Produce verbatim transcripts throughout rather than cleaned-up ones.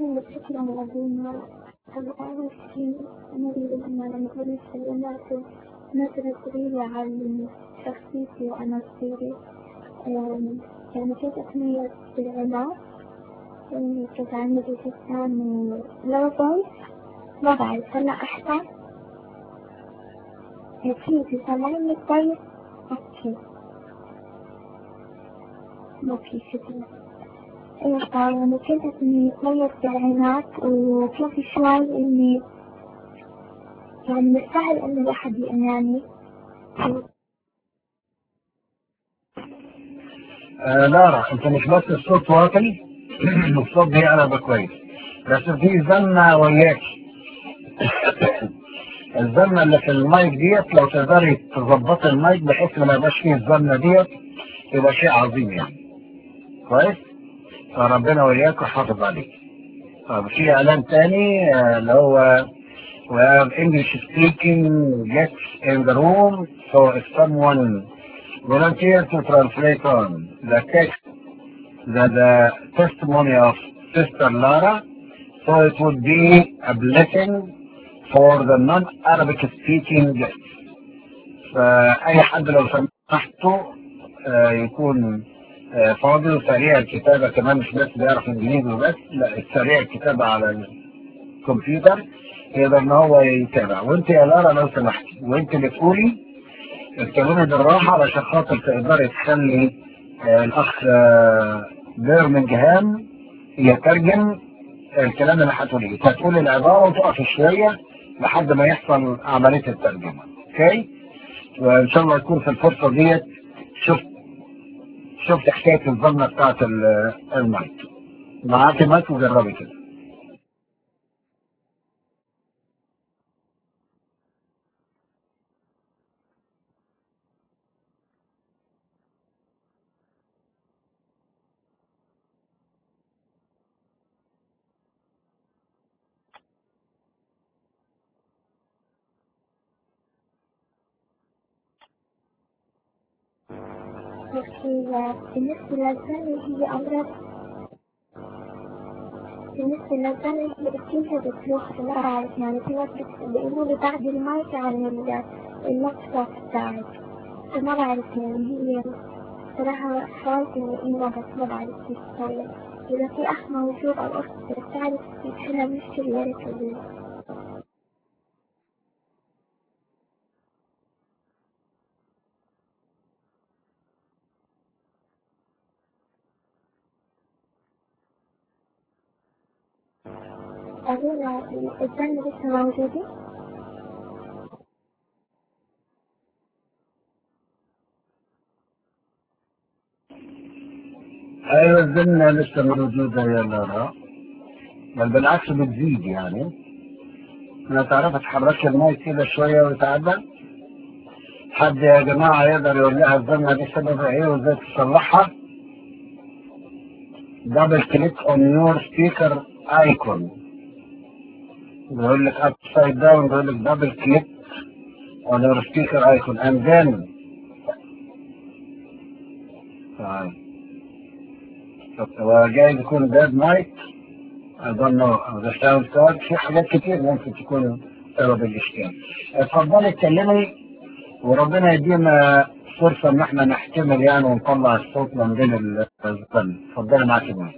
هم بشكل عظيم. أول شيء نريد أن نقول الناس نظرة سريرة عن شخصيتي وأنا صغيرة. يعني كنت أتميز بالعناد، كنت عندي جسم لوبي، ما بعرف هلا أحسن كيف سامعني كويس؟ أوكي ما في شكرا. إيه يعني كنت إني أتميز بالعناد، وكنت شوي إني يعني مش سهل إن الواحد يأمنني. آه لارا، انت مش بس الصوت واطي الصوت بيعلى كويس، بس في زنة وياك. الزنة اللي في المايك ديت لو تقدري تظبطي المايك بحيث ما يبقاش فيه الزنة ديت يبقى شيء عظيم يعني. كويس؟ فربنا وياك وحافظ عليك. طب في اعلان تاني آه اللي هو we have English speaking guests in the room, so if someone volunteer to translate on the text, the, the testimony of Sister Lara, so it would be a blessing for the non-Arabic speaking guests. فأي حد لو سمحتوا آه يكون آه فاضي وسريع الكتابة كمان، مش بس بيعرف انجليزي وبس، لا سريع الكتابة على الكمبيوتر يقدر ان هو يتابع. وانت يا لارا لو سمحتي وانت اللي تقولي اتكلمي بالراحة علشان خاطر تقدري تخلي آه الاخ آه بيرمنجهام يترجم الكلام اللي هتقوليه. هتقولي العبارة وتقف شوية لحد ما يحصل عملية الترجمة. اوكي؟ وان شاء الله يكون في الفرصة ديت شفت شفت حكاية الظلمة بتاعت المايك. معاكي مايك وجربي كده. بالنسبة للزمن هي أمراض، بالنسبة للزمن هي كيف بتروح ما بعرف. يعني في ناس بيقولوا لي بعد المايك عن اللابتوب بتاعك، فما بعرف. يعني هي صراحة حاولت إني بس ما بعرف كيف أسوي. إذا في أخ موجود أو أخت بتعرف كيف حلها مشكلة يا ريت تقولي. أقول الزمن لسه موجودة؟ ايوه الزنة لسه موجودة يا لارا، بل بالعكس بتزيد. يعني انا تعرف تحركي المايك كده شوية ويتعدل. حد يا جماعة يقدر يقول لها الزنة دي سببها ايه وازاي تصلحها؟ دبل كليك on your speaker icon، بيقول لك upside down، بيقول لك دبل كليك on your speaker icon and then طيب هو جاي يكون باد مايك I don't know the sound card. في حاجات كتير ممكن تكون سبب الاشكال. اتفضلي اتكلمي وربنا يدينا فرصة ان احنا نحتمل يعني ونطلع الصوت من بين الزن. اتفضلي معاكي معاك.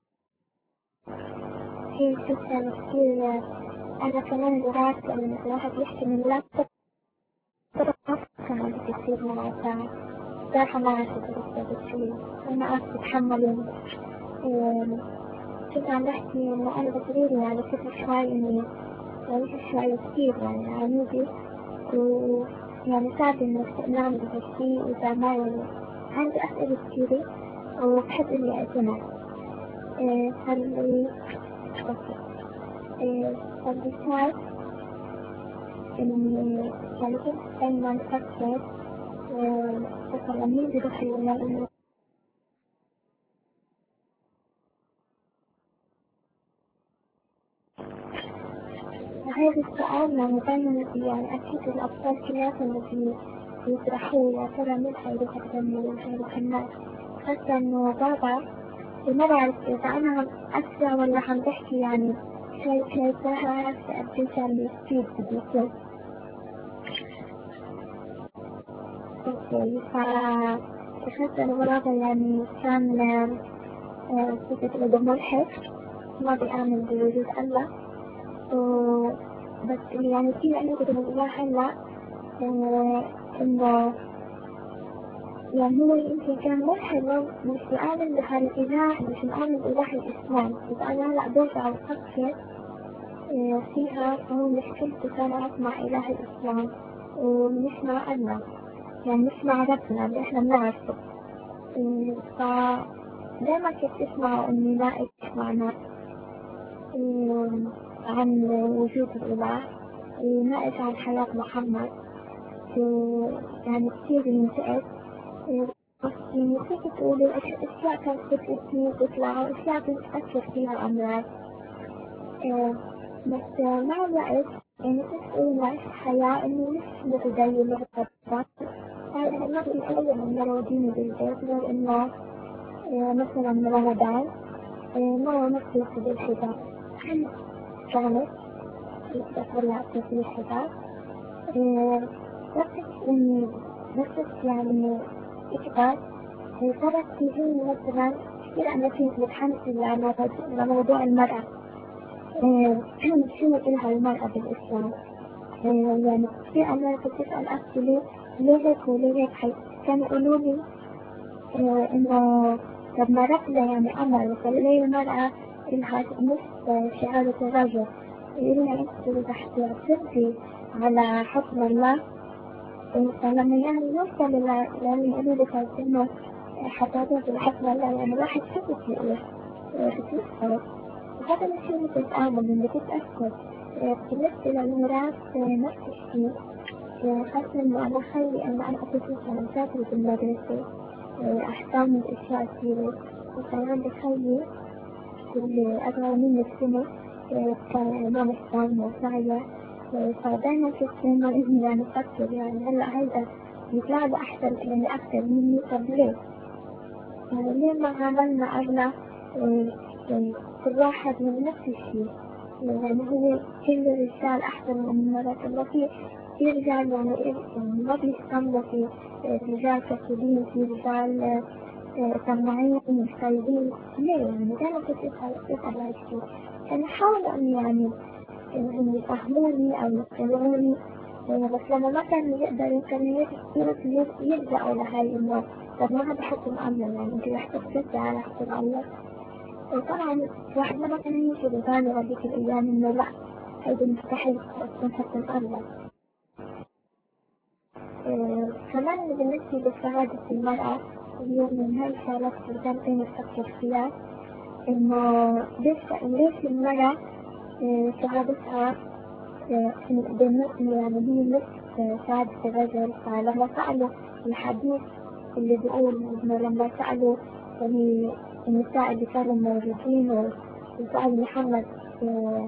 هي شكرا كثير. أنا كمان دراسة إن الواحد يحكي من اللابتوب كمان بتصير معه ساعة. صراحة ما عرفت لسه بتصير، أنا عرفت أتحمل. كنت عم بحكي إنه أنا بصير يعني كنت شوي إني يعني شوي كثير يعني عنيدة، ويعني صعب إنه نعمل هالشي إذا ما يعني عندي أسئلة كثيرة وبحب إني أعتمد. هل فالبساط إني يعني كنت دايما أفكر مثلا مين بيروح لنا. هذا السؤال يعني دايما يعني أكيد الأطفال كلهم اللي بيطرحوه يا ترى مين حيروح الجنة ومين حيروح النار. حتى إنه بابا ما بعرف إذا أنا أسرع ولا عم بحكي يعني شيء شيء صراحة قد كان يستفيد بدي يصير. أوكي فأخذت الغرض يعني كان فكرة إنه ملحد ما بيآمن بوجود الله، بس اللي يعني في أنا كنت بقولها هلا إنه يعني هو يمكن كان ملحد مش بيآمن بهالإله، مش بيآمن بإله الإسلام. بس أنا هلا برجع وأفكر فيها فهو مشكلته كانت مع إله الإسلام ومش مع الله، يعني مش مع ربنا اللي إحنا بنعرفه. فدايما كنت أسمع إني ناقش مع ناس عن وجود الإله، ناقش عن حياة محمد، يعني كثير ينتقد. بس يعني كيف تقولي أشياء كانت بتأتي وتطلع وأشياء كنت أفكر فيها الأمراض. بس مع الوقت يعني كنت أقول نعيش حياة إنه مش متدينة بالضبط، يعني ما في أي من مراوديني بالبيت غير إنه مثلا رمضان مرة نفسي في الحجاب كانت تتطلع في الحجاب، نفسك إني نفسك يعني إكبر صارت فيه مثلا كثير أنا كنت متحمسة لموضوع المرأة، شو إلها المرأة بالإسلام. يعني كثير أنا كنت أسأل أسئلة ليه هيك وليه هيك حي كانوا يقولوا لي إنه لما رحلة يعني أمر مثلا ليه المرأة إلها نص شهادة الرجل، يقولوا أنت إذا اعترفتي على حكم الله فلما يعني نوصل إلى يعني يقولوا لك إنه حتى توصل حكم الله يعني الواحد شو بتقول بتوصل. وهذا الشيء اللي كنت أعمل اللي كنت أذكر بالنسبة للميراث نفس الشيء، خاصة إنه أنا خلي أن أنا أخصص أنا مسافرة بالمدرسة أحسن الأشياء كثيرة، وكان عندي خلي اللي أصغر مني بسنة كان إمام إسلام وسعية، فدايما كنت إنه إذني يعني أفكر يعني هلا هيدا يطلع له أحسن يعني أكثر مني، طب ليه؟ يعني ليه ما عملنا أغلى يعني كل واحد من نفس الشيء؟ يعني هو كل الرجال أحسن من المرأة، الله في في رجال يعني ما بيستمروا في رجال كسولين، في رجال سماعين مش طيبين، ليه يعني دايما كنت أسأل أسأل هالشيء. يعني حاولوا أن يعني إنهم يفهموني أو يقنعوني، بس لما ما كانوا يقدروا كانوا يلجأوا لهاي إنه طب ما هذا حكم الله يعني أنت رح تثبتي على حكم الله. وطبعا واحد ما كان يجي بباله هذيك الأيام إنه لا هيدا مستحيل تكون حكم الله. آه كمان بالنسبة لشهادة المرأة اليوم من هاي الشغلات اللي كان نفكر فيها إنه ليش ليش المرأة آه شهادتها آه يعني هي نصف شهادة الرجل. فلما سألوا الحديث اللي بيقول إنه لما سألوا يعني النساء اللي كانوا موجودين وسأل محمد آه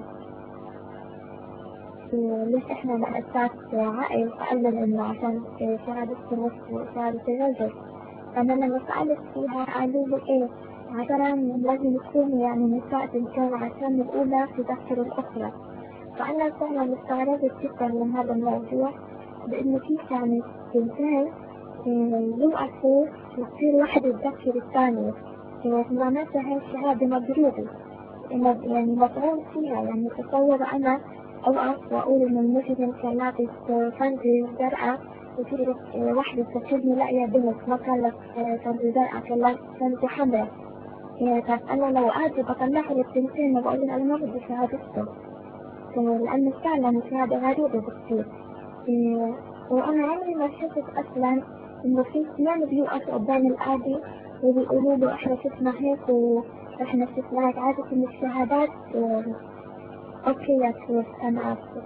ليش احنا مأساة عائل، فقال لنا انه عشان شهادة النصف شهادة الرجل. فانا لما سألت فيها قالوا لي ايه عشان لازم يكون يعني نساء تنكر عشان الاولى تذكر الاخرى. فانا فعلا استغربت جدا من هذا الموضوع، لانه كيف يعني تنتهي يوقفوا وتصير واحدة تذكر الثانية، معناتها هاي الشهادة مضروبة يعني مطعون فيها. يعني تصور انا أوقف وأقول إن المجرم كان لابس فانزي زرقاء وفي واحدة تشوفني لاقية بنت ما كان لابس فانزي زرقاء كان لابس فانزي حمراء. طب أنا لو قاعدة بطلعها للبنتين وبقول أنا ما بدي شهادتهم، لأن فعلا شهادة غريبة بتصير. وأنا عمري ما شفت أصلا إنه في اثنين بيوقفوا قدام القاضي وبيقولوا له إحنا شفنا هيك وإحنا شفنا هيك. عادة من الشهادات اوكي يا شيخ انا اسف،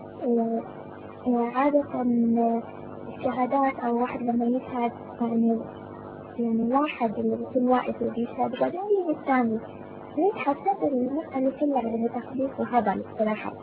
عادة الشهادات او واحد لما يشهد يعني يعني واحد اللي بيكون واقف وبيشهد بعدين يجي الثاني، ليش حسيت المسألة كلها يعني تخبيص وهبل الصراحة.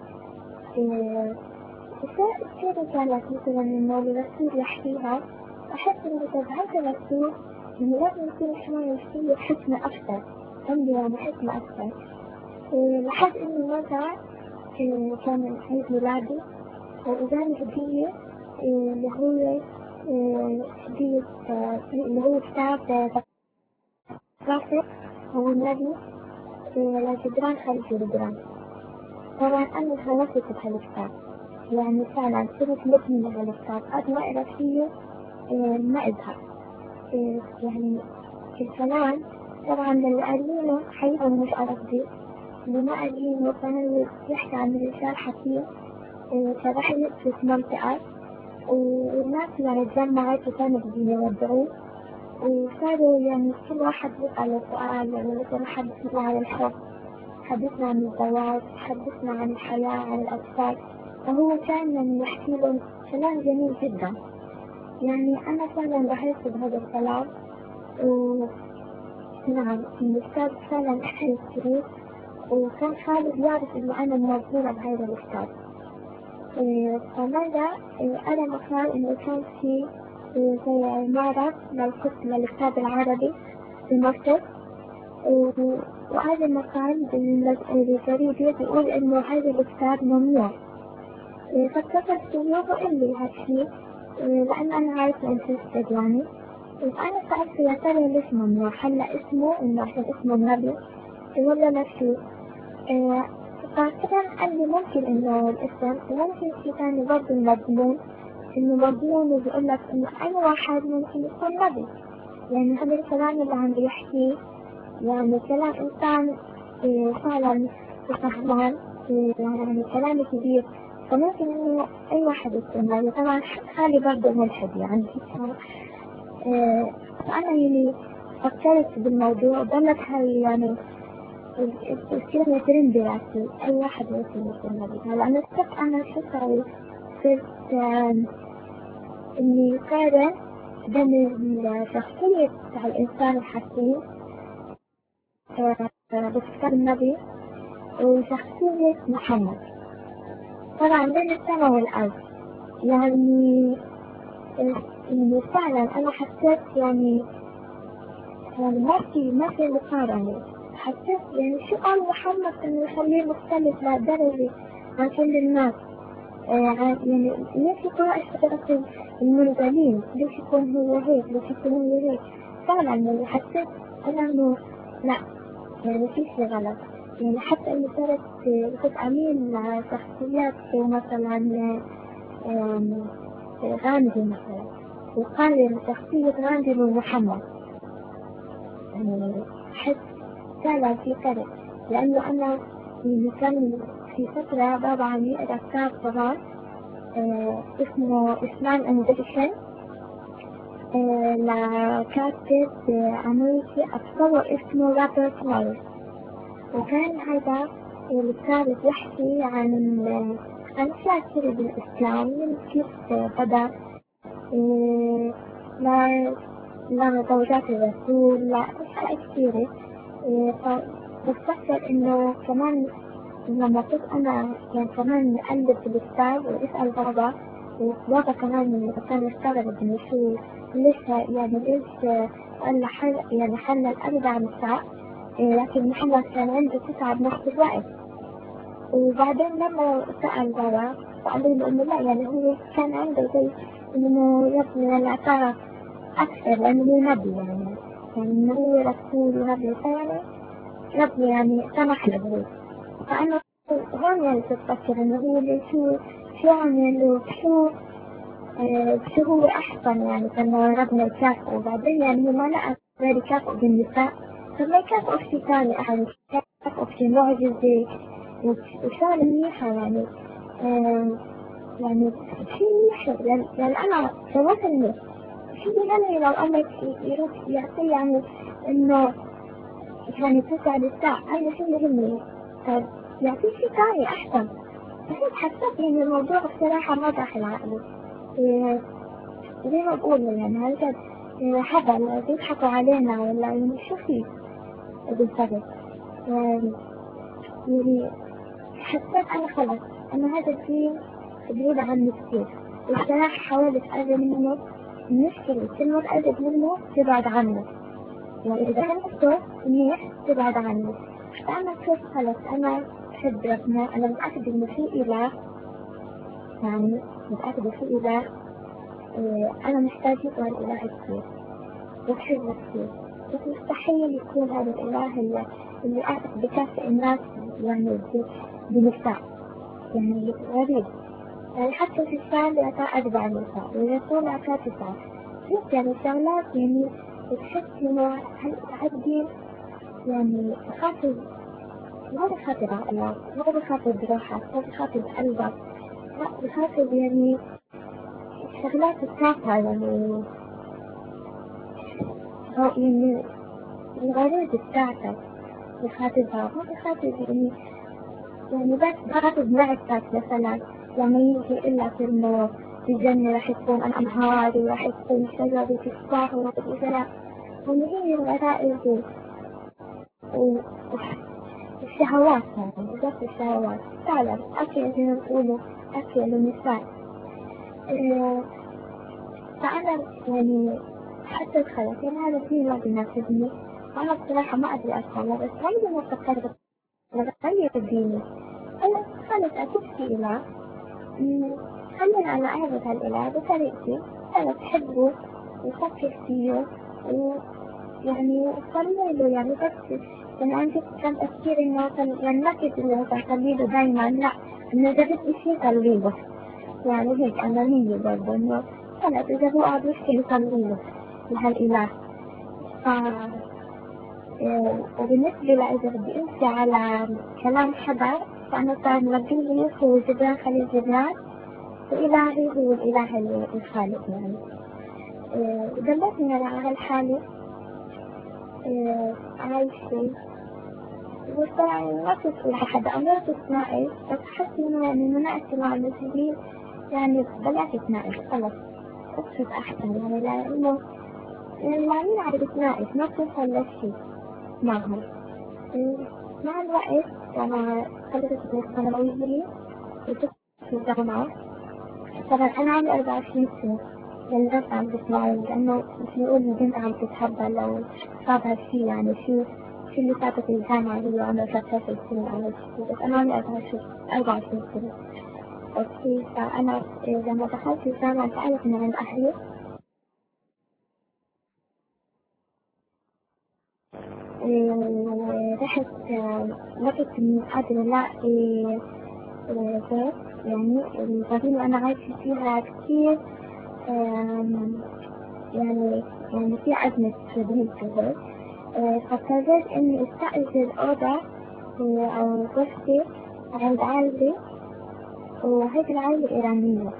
الشيء كانت مثلا انه الرسول يحكيها احس انه طب هذا الرسول يعني لازم يكون شوية فيه حكمة اكثر، عندي يعني حكمة أكثر. لحد إنه مرة كان عيد ميلادي وإجاني هدية اللي هو هدية اللي هو كتاب ثقافة هو النبي لجدران خلف جدران. طبعا أنا خلصت بهالكتاب، يعني فعلا صرت مدمنة بهالكتاب، قد ما أقرأ فيه ما أزهق. يعني الكلام طبعا اللي قارينه حقيقة مش قصدي، اللي ما قارينه كان يحكي عن الرجال حكيم فرحلت في منطقة والناس يعني تجمعت وكانوا بدهم يودعوه، وصاروا يعني كل واحد يسأل سؤال، يعني مثلا حدثنا عن الحب، حدثنا عن الزواج، حدثنا عن الحياة، عن الأطفال. فهو كان يعني يحكي لهم كلام جميل جدا. يعني أنا فعلا بحس بهذا الكلام، ونعم الأستاذ فعلا أحلى كثير، وكان خالد يعرف إنه أنا موجودة بهذا الأستاذ. فمرة أنا مقال إنه كان في زي عمارة للقسم للكتاب العربي في مصر، وهذا المقال بالجريدة بيقول إنه هذا الكتاب ممنوع. فاتصلت فيه وقال لي هالشي لأن أنا عارفة انترستد يعني. فأنا سألت يا ترى ليش ممنوع؟ هلا اسمه إنه عشان اسمه النبي ولا لا شو؟ فكان قال لي ممكن إنه الاسم، وممكن شي ثاني برضه مضمون، إنه مضمون بيقول لك إنه أي واحد ممكن يكون نبي. يعني هذا الكلام اللي عم بيحكيه يعني كلام إنسان فعلا فهمان، يعني كلام كبير، فممكن إنه أي واحد يكون نبي. طبعا خالي برضه ملحد يعني. فأنا يعني فكرت بالموضوع، ضلت هاي يعني الكلمة ترند براسي، أي واحد ممكن يكون نبي. هلا أنا صرت أنا شو سوي؟ صرت إني قارن بين الشخصية تاع الإنسان الحكيم بكتاب النبي وشخصية محمد. طبعا بين السماء والأرض، يعني يعني فعلا أنا حسيت يعني يعني ما في ما في مقارنة. حسيت يعني شو قال محمد إنه يخليه مختلف لدرجة عن كل الناس. يعني ليش يكون اشتراك المنزلين؟ ليش يكون هو هيك؟ ليش يكون هو هيك؟ فعلا يعني حسيت أنا إنه لا، يعني في شيء غلط. يعني حتى إنه صارت كنت أميل مع شخصيات مثلا غاندي مثلا، وقارن شخصية غاندي بمحمد، يعني أحس فعلا في فرق. لأنه أنا كان في فترة بابا عم يقرأ كتاب صغار آه اسمه إسلام أنديشن آه لكاتب آه أمريكي أتصور اسمه روبرت مايرز. وكان هذا الكتاب يحكي عن عن أشياء كثيرة بالإسلام، كيف بدأ آه لا لا زوجات الرسول، لا أشياء كثيرة. آه فبفكر إنه كمان لما كنت أنا يعني كمان أقلب في الكتاب وأسأل بابا، وبابا كمان كان يستغرب إنه شو ليش يعني ليش قال حل يعني حل الأربع نساء لكن محمد كان عنده تسعة بنفس الوقت. وبعدين لما سأل بابا فقال له إنه لا، يعني هو كان عنده زي إنه يبني العطاء أكثر لأنه هو نبي، يعني يعني إنه هو رسول ونبي، فيعني ربي يعني سمح له. فأنا هون يعني تفكر إنه هو اللي شو شو عمل شو آه شو هو أحسن، يعني كان ربنا يكافئه. وبعدين يعني هو ما لقى غير يكافئه بالنساء، فما يكافئه في شيء ثاني أحد، يكافئه في معجزة وشغلة منيحة يعني. آه يعني شيء منيح. لأن أنا سوتني شو بيهمني لو أمك يروح يعطي يعني إنه يعني تسعة نساء، أنا شو بيهمني يعطي شيء ثاني أحسن. بس حسيت يعني الموضوع بصراحة ما داخل عقلي. إيه زي ما بقول يعني هالجد إيه هبل بيضحكوا علينا ولا يعني شو في بالضبط. يعني حسيت أنا خلص أنا هذا الشيء بعيد عني كثير، وبصراحة حاولت أقرب منه. المشكلة كل ما تقرب منه تبعد عنه. يعني إذا كنت منيح تبعد عني. فأنا كيف خلص أنا بحب ربنا، أنا متأكدة إنه في إله، يعني متأكدة في إله. إيه أنا محتاجة للإله كثير وبحبه كثير، بس مستحيل يكون هذا الإله اللي اللي قاعد بكافئ الناس يعني بنساء، يعني غريب. يعني حتى في الشام يعطى أربع نساء والرسول يعطى تسعة. بس يعني شغلات يعني بتحس إنه هالدين يعني خاطر ما بخاطر عقلك، ما بخاطر بروحك، ما بخاطر بقلبك، لا بخاطر يعني شغلات التافهة يعني أو يعني الغريزة بتاعتك بخاطرها، ما بخاطر يعني يعني بس بخاطر بنعتك مثلا لما يجي يقلك إنه في الجنة رح يكون أنهار ورح يكون شجر وتفاح وغيرها، يعني هي الغرائز والشهوات، يعني بالذات الشهوات فعلا أكل زي ما بيقولوا أكل النساء. إيه فأنا يعني حتى تخيل يعني هذا الشيء ما بيناسبني، أنا بصراحة ما أدري أصلا، بس غالبا ما فكرت بغير ديني. أنا خلص أكيد في إله، خليني أنا أعبد هالإله بطريقتي، أنا بحبه وفكر فيه ويعني أصلي له، يعني بس يعني عندي كان تفكير إنه يعني ما كنت إنه أصلي له دايما، لا إنه إذا بدي شيء أصلي له، يعني هيك أنانية برضه إنه خلص إذا هو قاعد يحكي أصلي له لهالإله. ف وبالنسبة لإذا بدي أمشي على كلام حدا فأنا صار مرجلي هو جبران خليل جبران، وإلهي هو الإله الخالق يعني. دلتني على هالحالة عايشة وصراحة ما تسأل حدا أو ما تسمعي، بس حسي إنه يعني مناقشة مع المسلمين يعني بلاش تناقش خلص أكتب أحسن، يعني لأنه يعني مين عم بتناقش ما بتوصل لشي معهم. مع الوقت أنا خلصت من الثانوية وكنت في الجامعة، طبعا أنا عمري أربعة وعشرين سنة للناس عم بتسمعوني، لأنه مثل يقول البنت عم تتحبى لو صاب هالشي، يعني شو شو اللي فاتت الجامعة هي عمرها ثلاثة سنين أو هالشي، بس أنا عمري أربعة وعشرين سنة. أوكي فأنا لما دخلت الجامعة سألت من عند أهلي رحت لقيت إني قادرة ألاقي بيت، يعني المدينة اللي أنا عايشة فيها كتير يعني يعني في أزمة شديدة كده، فقررت إني أستأجر أوضة أو غرفة عند عائلتي، وهيك العائلة إيرانية.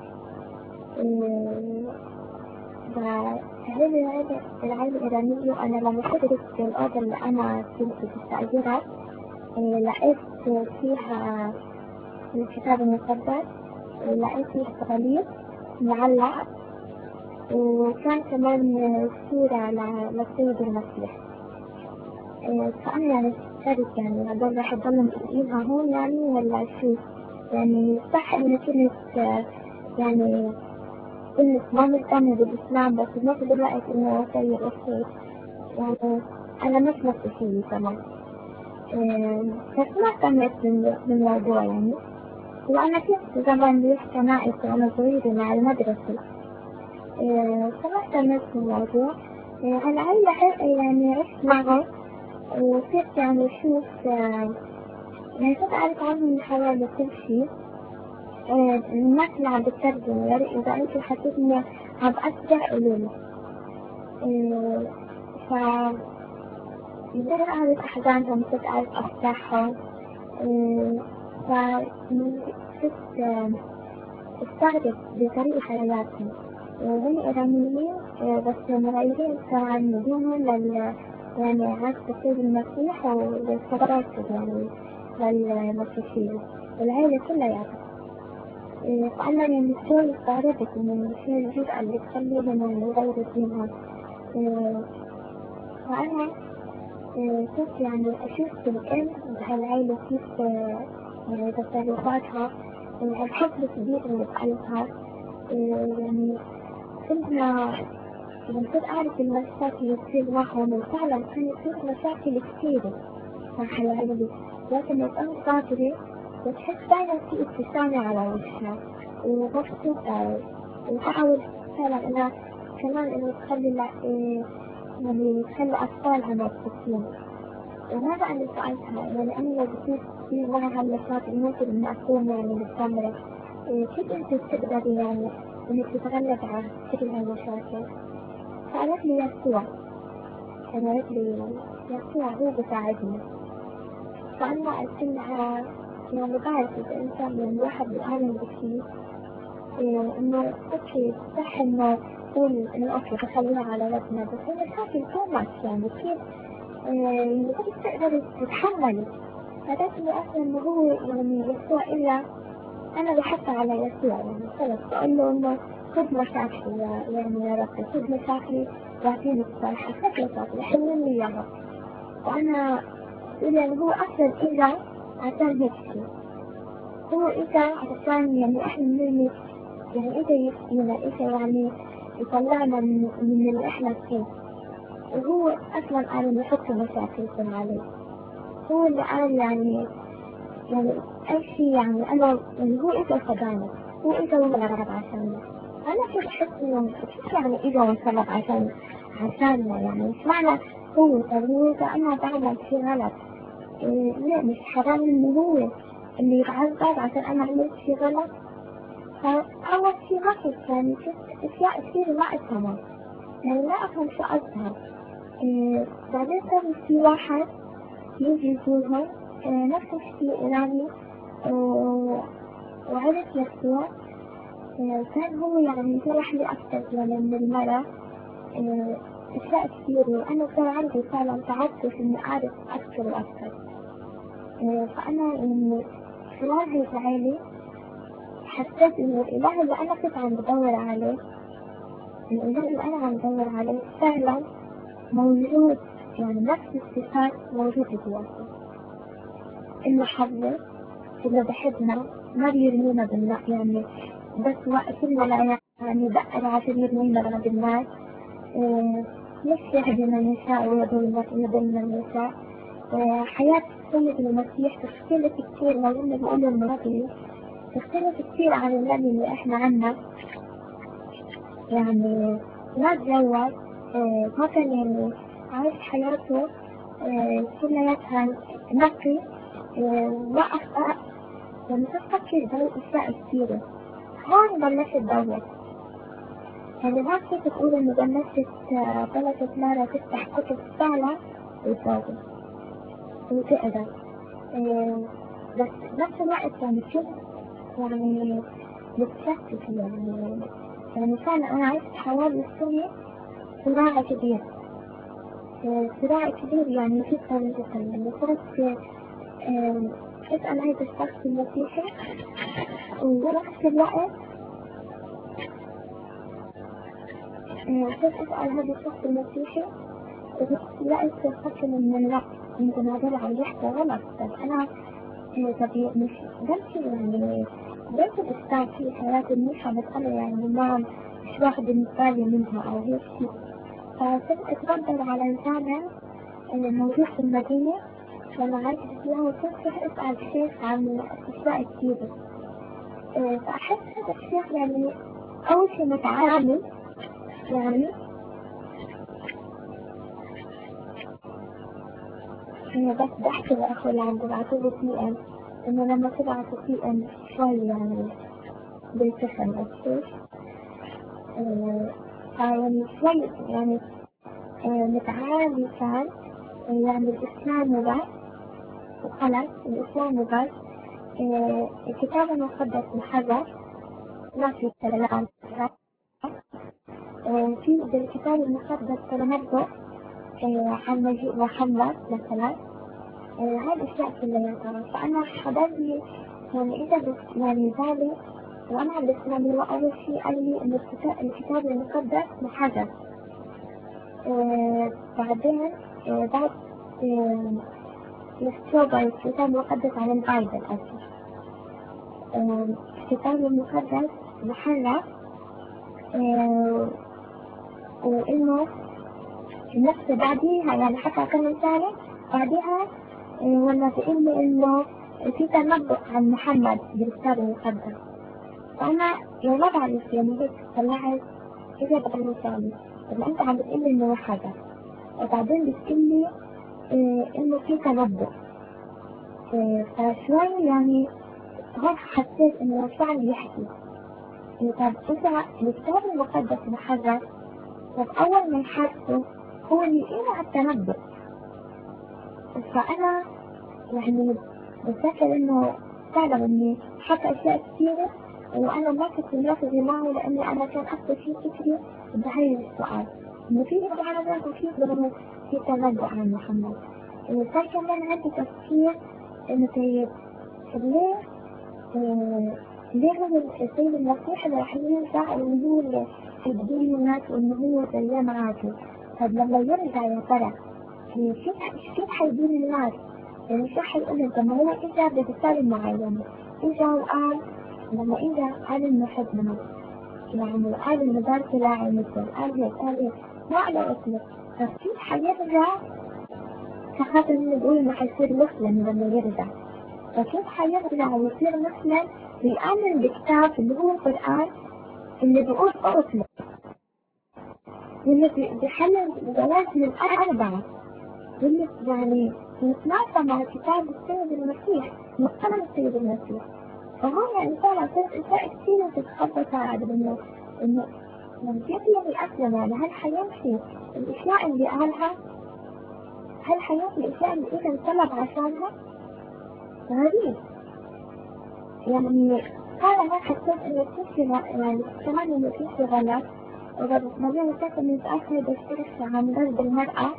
فهذه العائلة العائلة الإيرانية، وأنا لما فتحت الأوضة اللي أنا كنت بستأجرها لقيت فيها الكتاب المقدس، لقيت فيها صليب معلق، وكان كمان صورة للسيد المسيح. فأنا يعني فكرت يعني هدول رح يضلوا مسيحينها هون يعني ولا شو؟ يعني صح إنه كنت يعني كنت ما مهتمة بالإسلام، بس بنفس الوقت إنه سيء أوكي يعني أنا مش مسيحية كمان، بس ما اهتميت بالموضوع يعني. وأنا كنت زمان بروح كنائس وأنا صغيرة مع المدرسة، فما اهتميت بالموضوع. العيلة يعني عشت معهم وصرت يعني أشوف يعني كنت أعرف عنهم حوالي كل شيء. الناس اللي عم بتترجم يعني إذا أنتوا حسيتني عم بأسرع قولولي. ف كنت أعرف أحزانهم، كنت أعرف أفراحهم، ف كنت استغرب بطريقة حياتهم. وهم إيرانيين بس مغيرين طبعا دينهم لل يعني عكس السيد المسيح والصدرات يعني للمسيحية، والعائلة كلها يعني. فأنا يعني شوي استغربت من شو الجرأة اللي تخليهم يغيروا دينهم. فأنا كنت يعني أشوف الأم بهالعائلة كيف يعني تصرفاتها، الحب الكبير اللي بقلبها. يعني كنا يعني كنت أعرف المشاكل اللي تصير معهم، وفعلا كانت تصير مشاكل كثيرة مع حياتي، لكن الأم صابرة وتحس دايما في ابتسامة على وجهها ومبسوطة، وتحاول فعلا إنها كمان إنه تخلي يعني تخلي أطفالها مبسوطين. وهذا أنا سألتها يعني أنا لو بصير في معها هالمشاكل ممكن إن أكون يعني مستمرة، كيف أنت بتقدري يعني إنك تتغلب على كل هالمشاكل؟ فقالت لي يسوع، قالت لي يسوع هو بيساعدني. فأنا قلت لها يعني بعرف إذا الإنسان من الواحد بيآمن بشيء إنه أوكي صح إنه تقول إنه أوكي بخليها على ربنا، بس المشاكل تو ماتش يعني كيف يعني كيف تقدري تتحملي؟ قالت لي أصلا إنه هو يعني يسوع إلا أنا بحث على يسوع، يعني خلص بقول له إنه خذ مشاكلي يا يعني يا رب، خذ مشاكلي واعطيني الصراحة، خذ مشاكلي حلل لي إياها. وأنا بقول يعني هو أصلا إجا عشان هيك شيء، هو إجا عشان يعني إحنا نرمي يعني إجا يسقينا، إجا يعني يطلعنا من, من اللي إحنا فيه. وهو أصلا قال إنه يحط مشاكلكم عليه، هو اللي قال يعني يعني أي شيء يعني أنا يعني هو إجا فدانا، هو إجا وانصلب عشاننا. أنا كنت أحس إنه كيف يعني إجا وانصلب عشان عشاننا، يعني مش معنى هو طب هو إذا أنا بعمل شيء غلط إيه لا مش حرام إنه هو اللي يتعذب عشان أنا عملت شيء غلط. فأول شيء ما كنت يعني كنت أشياء كثير ما أفهمها، يعني ما أفهم شو قصدها. إيه بعدين صار في واحد يجي يزورهم إيه نفس الشيء إيراني إيه وعرف يسوع إيه كان هو يعني جرح لي أكثر يعني من المرة إيه أشياء كثيرة، وأنا صار عندي فعلا تعطش إني أعرف أكثر وأكثر. إيه فأنا يعني خلال هالعائلة حسيت إنه الإله اللي أنا كنت عم بدور عليه، الإله اللي أنا عم بدور عليه فعلا موجود، يعني نفس الصفات موجودة جواته. المحبة اللي بحبنا ما بيرمينا بالنار، يعني بس وقتنا لا يعني بقر عشان يرمينا بالنار، إيه مش يهدي من يشاء ويضل من يشاء. إيه حياة السيد المسيح تختلف كثير، لو إنه بيقول المرضي تختلف كثير عن النبي اللي إحنا عنا. يعني ما تزوج إيه ما كان يعني عايش حياته إيه كلياتها نقي إيه ما أخطأ، يعني تفكر بهاي أشياء كثيرة. هون بلشت تدور، يعني ما كنت تقول إنه بلشت بلشت مارا تفتح كتب فعلا وتدور وتقرا إيه بس بنفس الوقت يعني كنت يعني متشتت يعني يعني فعلا أنا عشت حوالي سنة صراع كبير، صراع كبير يعني جدا جدا. يعني كنت أسأل هذا الشخص المسيحي وبنفس الوقت كنت أسأل هذا الشخص المسيحي وبنفس الوقت أفكر إن لا يمكن هذا عم يحكي غلط. طب أنا طب مش بمشي يعني بمشي بستار في حياتي منيحة، بس أنا يعني ما مش واخدة مثالي منها أو هيك شيء. فكنت أتردد على الجامع الموجود في المدينة لما عرفت فيها، وكنت أسأل الشيخ عن أشياء كثيرة. فأحس هذا الشيخ يعني أول شيء متعامل، يعني أنا بس بحكي لأخوي اللي عم ببعثوله بي إم إنه لما تبعثوا بي إم شوي يعني بيتخن أكثر، يعني شوي يعني متعامل كان يعني الإسلام وبس وخلاص، الإسلام وبس. الكتاب المقدس محرف ما في كلام في بالكتاب المقدس تنبؤ عن مجيء محمد مثلا، هاي الأشياء كلها. فأنا حضرني يعني إذا بس يعني بالي وأنا عم بسمع له أول شيء قال لي إن الكتاب المقدس محرف. بعدين بعد يكتب الكتاب المقدس عن البايبل أصلا، الكتاب المقدس محرف وإنه النفس بعديها يعني حتى أكمل ثاني بعديها ولا بيقول لي إنه في تنبؤ عن محمد بالكتاب المقدس. فأنا يعني ما بعرف يعني هيك طلعت إذا بقول ثاني طب أنت عم بتقول لي إنه حدا وبعدين بتقول لي إيه إنه في تنبؤ. إيه فشوي يعني هون حسيت إنه الفعل يحكي. إيه طب إذا الكتاب المقدس محرر طب أول ما يحرفه هو اللي إيه على التنبؤ. فأنا يعني بفكر إنه فعلا إني حتى أشياء كثيرة وأنا ما كنت مركزة معه لأني أنا كان أكثر شيء فكري بهاي السؤال إنه في إبعاد وفي إنه في تنبؤ عن محمد. صار كمان عندي تفكير إنه طيب ليه آه ليه هو السيد المسيح اللي راح يرجع إنه هو اللي يدين الناس وإنه هو زيان عادي. طب لما يرجع يا ترى كيف كيف حيدين الناس؟ يعني شو حيقول لهم؟ طب هو إجا برسالة معينة إجا وقال لما إجا قال إنه حبنا يعني قال إنه دار لاعب مثل قال هيك قال هيك ما على اسمه. طب كيف حيرجع كخاطر إنه بيقول إنه حيصير مسلم لما يرجع؟ فكيف حيرجع ويصير مسلم ويآمن بكتاب اللي هو القرآن اللي بيقول أسلم واللي بيحلل جواز من أربعة واللي يعني يتناسب مع كتاب السيد المسيح مقتنع السيد المسيح. فهون يعني فعلا صارت أشياء كثيرة تتخبط على إنه إنه من كيف يعني أسلم يعني هل حيمشي الأشياء اللي قالها؟ هل حيمشي الأشياء اللي إذا انطلب عشانها؟ غريب. يعني قال أنا حسيت إنه في يعني كمان إنه في غلط وبعدين فكرت إنه متأخر بشترك عن ضرب المرأة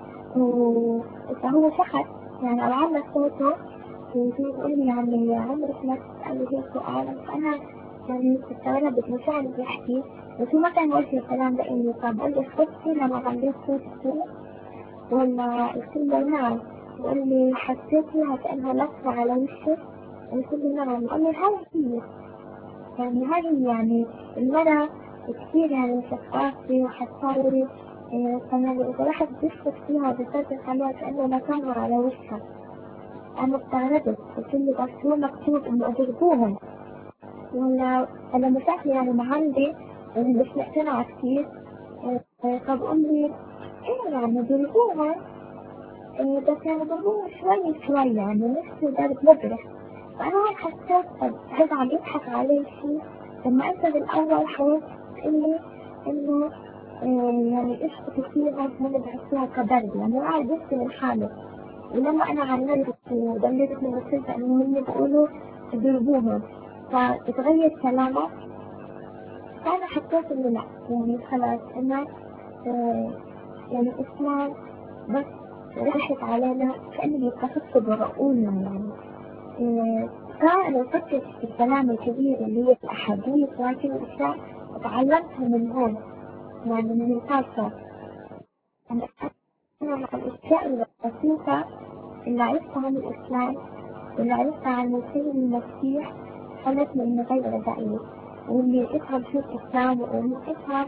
فهو شخص يعني أو على صوته ويقول لي يعني عمرك ما تسألي هيك سؤال. فأنا يعني استغربت مش عارف يحكي بس هو ما كان وجه الكلام ده إني طب قل لي خفتي لما غليت صوتي ولا قلت له نعم وقال لي حسيتي كأنها لفة على وشك قلت له نعم قال لي هاي هي يعني هاي يعني المرأة كثير يعني شفافة وحساسة كمان إذا واحد بيشفت فيها وبيصدق عليها كأنه مكانها على وشها. أنا استغربت قلت له بس هو مكتوب إنه أضربوهم ولا أنا مسافة يعني ما عندي يعني مش مقتنعة كثير. طب قول لي إيه يعني ضربوهم بس يعني ضربوهم شوي شوي يعني مش ضرب مبرح. فأنا حسيت طب هذا عم يضحك علي شيء لما أنت بالأول حاولت تقولي إنه يعني إيش كثير ناس ما بحسوها كضرب يعني قاعد يحكي الحالة ولما أنا عنرت ودللت من السلطة إنه هم بيقولوا ضربوهم فتغير كلامه. فأنا حسيت إنه لا يعني خلاص إنه آه يعني الإسلام بس رحت علينا كأنه يتخذ بعقولنا يعني. آه فأنا فكرت في الكلام الكبير اللي هي الأحاديث وهذه الأشياء تعلمتها من هون يعني من الفلسفة. أنا الأشياء البسيطة اللي عرفتها عن الإسلام واللي عرفتها عن السيد المسيح خلتني إني غير رأيي واللي أفهم شو الإسلام واللي أفهم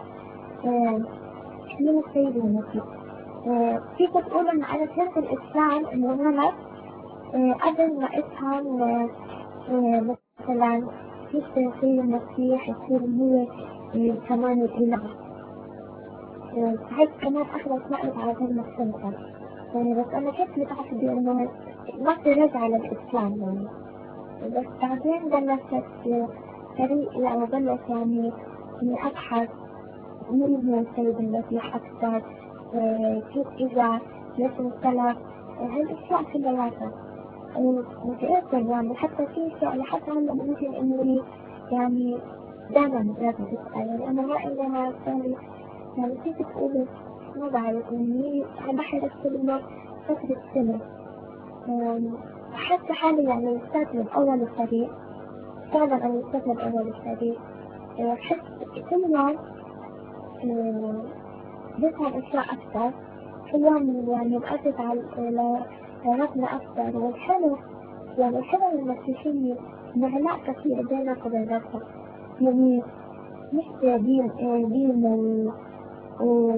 مين السيد المسيح. فيك تقول إن أنا فهمت الإسلام إنه غلط قبل ما أفهم مثلا كيف السيد المسيح يصير هو كمان الإله. هيك كمان أخذت وقت على ما فهمتها يعني بس أنا كنت متعقدة إنه ما في رجعة للإسلام يعني بس بعدين بلشت طريقي أو بلش يعني إني أبحث مين هو السيد المسيح أكثر كيف إجا ليش انسلخ هالأشياء كلياتها متأكد يعني حتى في أشياء لحتى هلا ممكن إني يعني دائما لازم تسأل يعني أنا ما إلها ثاني يعني كيف تقولي ما بعرف إني عم بحرص كلمة فترة سنة حتى حالي يعني لسات من أول الطريق فعلا أنا لسات من أول الطريق حس كل يوم بفهم أشياء أكثر كل يوم يعني بأسس على علاقنا أكثر. والحلو يعني الحلو المسيحية إنه علاقة كثير بينك وبين ربك يعني مش دين دين و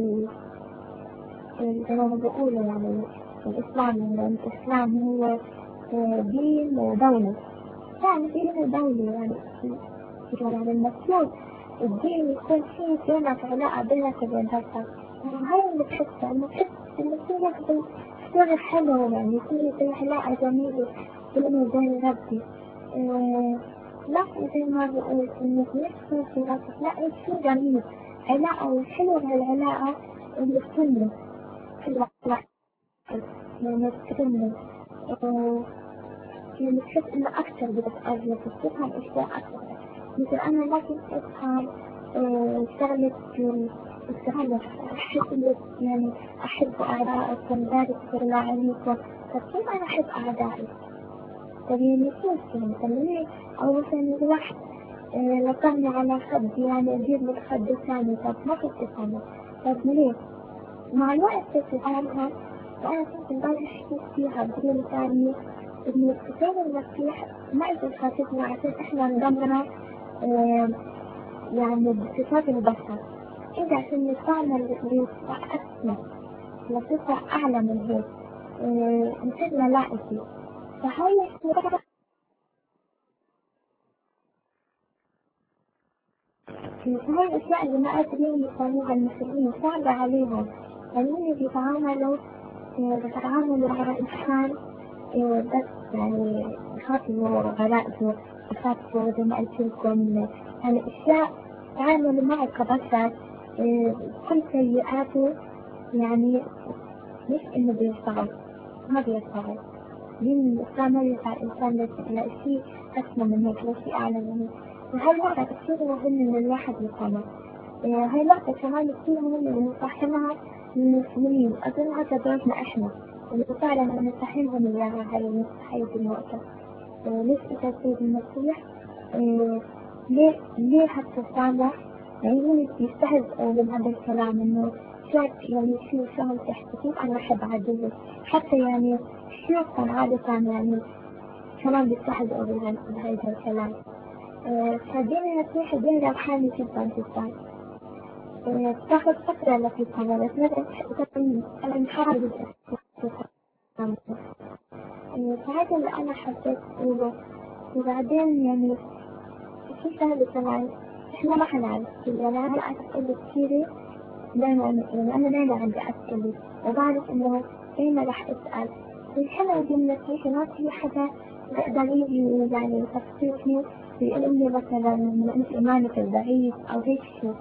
زي ما بيقولوا يعني الإسلام الإسلام هو دين ودولة، يعني دين ودولة يعني يعني المفروض الدين يكون فيه بينك علاقة بينك وبين ربك. هاي اللي بحسها إنه بحس إنه في لك صورة حلوة يعني في علاقة جميلة بيني وبين ربي. إيه لا زي ما بقول إنه نفسه في ربك، لا شيء جميل علاقة وحلوة هالعلاقة اللي بتكمل حلوة يعني بتكمل يعني بحس إنه أكثر بتتقرب بتفهم أشياء أكثر. مثل أنا ما كنت أفهم شغلة الشغلة أحس إنه يعني أحب أعدائكم ذلك الله عليكم، فكيف أنا أحب أعدائي؟ طب يعني كيف يعني طب أو مثلا الواحد لطمني على خد يعني أجيب لك خد ثاني، طب ما كنت أفهمه، طب ليه؟ مع الوقت تتفهمها. وأنا كنت امبارح أحكي فيها بدون ثانية إن الكتاب المسيح ما إجا خاطبنا عشان إحنا ندمر آه يعني بصفات البشر، إجا عشان يدفعنا لصحتنا لصفة أعلى من هيك آه نصير ملائكة. فهاي الصورة فهاي الأشياء اللي ما قادرين يفهموها المسلمين صعبة عليهم، لأنهم بيتعاملوا بيتعاملوا مع الإنسان بس يعني خاطبوا غرائزه وخاطبوا زي ما قلت لكم يعني أشياء تعاملوا معه كبشر كل سيئاته يعني مش إنه بيشتغل ما بيشتغل دين الإسلام ما يسعى الإنسان لشيء أسمى من هيك لشيء أعلى من هيك. وهاي نقطة كثير مهمة إن الواحد يفهمها. هاي نقطة كمان كثير مهمة إن نفهمها للمسلمين، أظن هذا دورنا إحنا اللي فعلا نفهمهم إياها هاي هاي النقطة. ليش إذا سيد المسيح ليه ليه هالتسامح يعني هم يستهزئوا من هذا الكلام إنه شوي يعني شو شغل تحكي كيف أنا أحب عدوي، حتى يعني شيوخهم عادة يعني كمان بيستهزئوا بهذا الكلام. فدين المسيح دين روحاني جدا جدا. بتاخد فترة لتفهمها بس مثلا أنا محارب فهذا اللي أنا حبيت أقوله. وبعدين يعني في شغلة كمان إحنا ما حنعرف يعني أنا أسئلة كثيرة دايما يعني أنا دايما عندي أسئلة وبعرف إنه دايما رح أسأل. الحلو دين المسيح ما في حدا بقدر يجي يعني يفسرني ويقول لي مثلا أنت إيمانك ضعيف أو هيك شيء.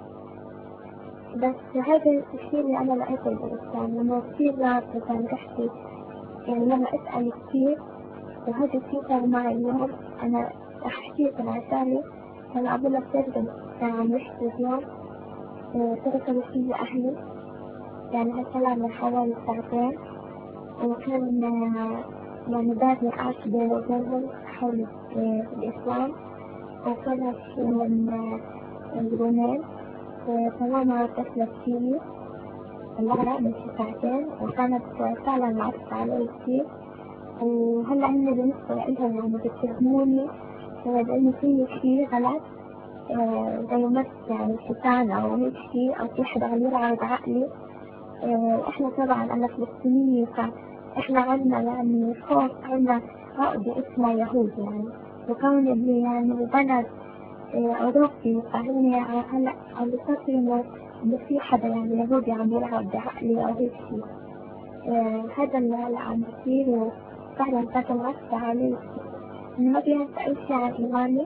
بس هذا الشيء اللي أنا لقيته بالإسلام لما كثير مثلا تحكي يعني لما أسأل كثير وهذا الشيء صار معي اليوم أنا رح أحكيكم عشاني. أنا أقول لك ترجم كان عم يحكي اليوم اتصلوا فيه أهلي يعني هالكلام من حوالي ساعتين وكان يعني بادني عاش بيني وبينهم حول الإسلام وكانت من اليومين تماما اتصلت فيني اللغة من ساعتين وكانت فعلا معرفة علي كثير. وهلا هن بالنسبة لهم يعني بيتهموني بأنه في شيء غلط زي مس يعني شيطان أو هيك شيء أو في حدا عم يلعب عقلي. إحنا طبعا أنا فلسطينية فإحنا عنا يعني خوف عنا عقدة اسمها يهود يعني وكون اللي يعني بلد أوروبي فهن هلا عم بيفكروا إنه إنه في حدا يعني يهودي عم يلعب بعقلي أو هيك شيء. هذا اللي هلا عم بصير وفعلا كانت معصبة علي إنه ما بيعرف أي شيء عن إيماني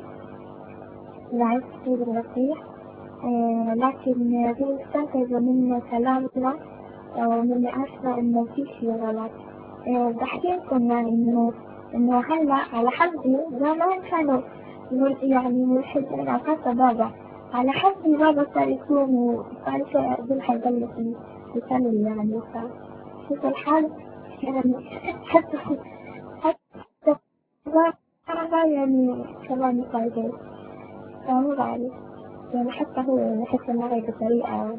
لا يصير المسيح. آه لكن هو استنتجوا من كلامنا ومن نقاشنا إنه في شيء غلط. آه بحكي لكم يعني إنه إنه هلا على حظي زمان كانوا يعني ملحدين أو حتى بابا على حظي بابا صار يكون وصار يقول حيضل يصلي يعني فشوف الحال يعني حتى حتى بابا يعني كمان يصلي فهو بعرف يعني حتى هو يحس معي بطريقة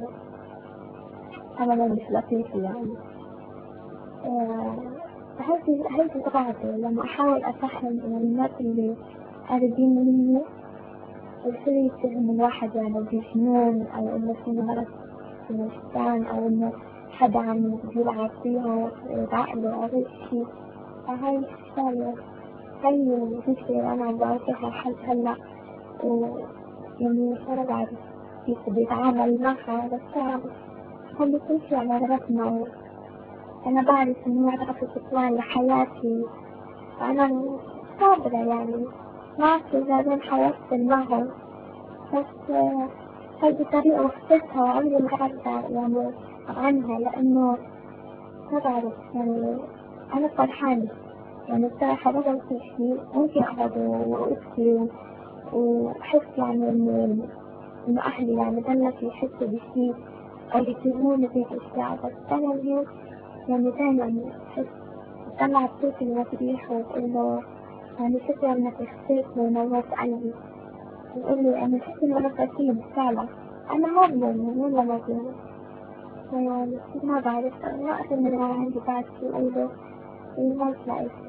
أبدا مش لطيفة يعني. هذه هذه طبيعتي لما أحاول أفهم الناس اللي قريبين مني يصير يتهم الواحد يعني بجنون أو إنه في مرض إنه شيطان أو إنه حدا عم يلعب فيها بعقله أو هيك شي. فهاي الشغلة هاي المشكلة اللي أنا عم بواجهها حل هلا، ويعني أنا بعرف كيف بدي أتعامل معها، بس خلي كل شي على ربنا. أنا بعرف إنه هذا خطوان لحياتي، أنا صابرة يعني ما في بعدين حياتي معهم، بس هاي بطريقة اخترتها وعمري ما عرفت يعني عنها، لأنه ما بعرف يعني أنا فرحانة يعني بصراحة. بدل كل شيء ممكن أقعد وأبكي وأحس يعني إنه إنه أهلي يعني ضلت يحسوا بشيء أو يتهموني بهيك أشياء، بس أنا هيك يعني دايما أحس بطلع بصوتي المفريح وبقول له يعني شكرا إنك اخترتني ونورت قلبي، ويقول لي أنا شكرا إنك أكيد فعلا أنا ما بظلمه ولا ما بظلمه. يعني ما بعرف ما أقدر من عندي بعد شيء أقوله، ما بلاقي